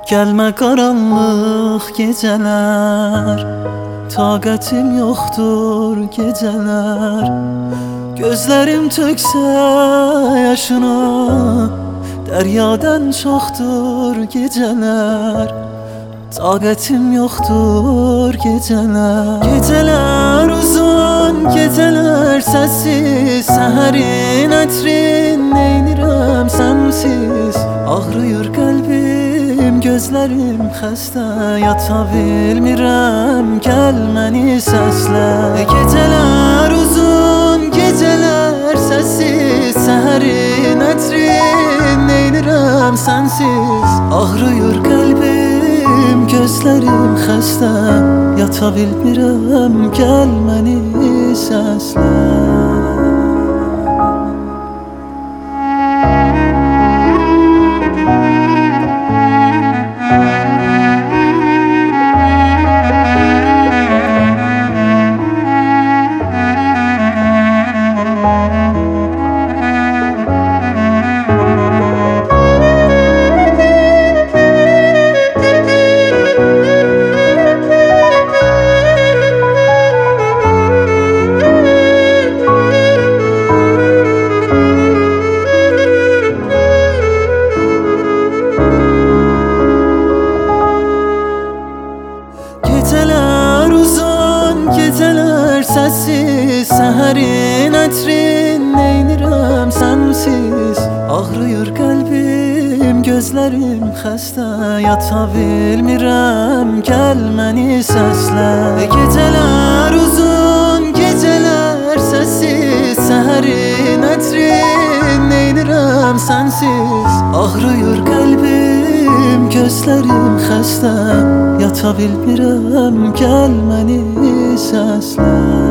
Gelme karanlık geceler, taqətim yoxdur geceler. Gözlerim tökse yaşına, deryadan çoxdur geceler. Taqətim yoxdur geceler. Geceler uzun, geceler sessiz, səhərin ətrin neynirəm sensiz. Ağrıyır qəlbim, gözlerim xəstə, yata bilmirəm, gəl məni səslə. Geceler uzun, geceler sessiz, səhərin ətrin neynirəm sensiz. Ağrıyır qəlbim, gözlerim xəstə, yata bilmirəm, gəl məni səslə. Geceler uzun, geceler sessiz, səhərin ətrin neynirəm sensiz. Ağrıyır qəlbim, gözlerim xəstə, yata bilmirəm, gəl məni səslə. Geceler uzun, geceler sessiz, səhərin ətrin neynirəm sensiz. Ağrıyır qəlbim, gözlerim xəstə, yata bilmirəm, gəl məni səslə.